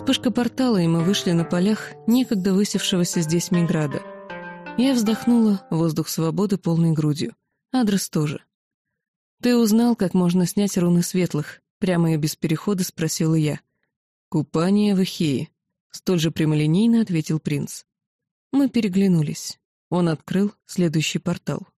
Вспышка портала, и мы вышли на полях некогда высевшегося здесь Миграда. Я вздохнула, воздух свободы полной грудью. Адрес тоже. «Ты узнал, как можно снять руны светлых?» Прямо и без перехода спросила я. «Купание в Эхее», — столь же прямолинейно ответил принц. Мы переглянулись. Он открыл следующий портал.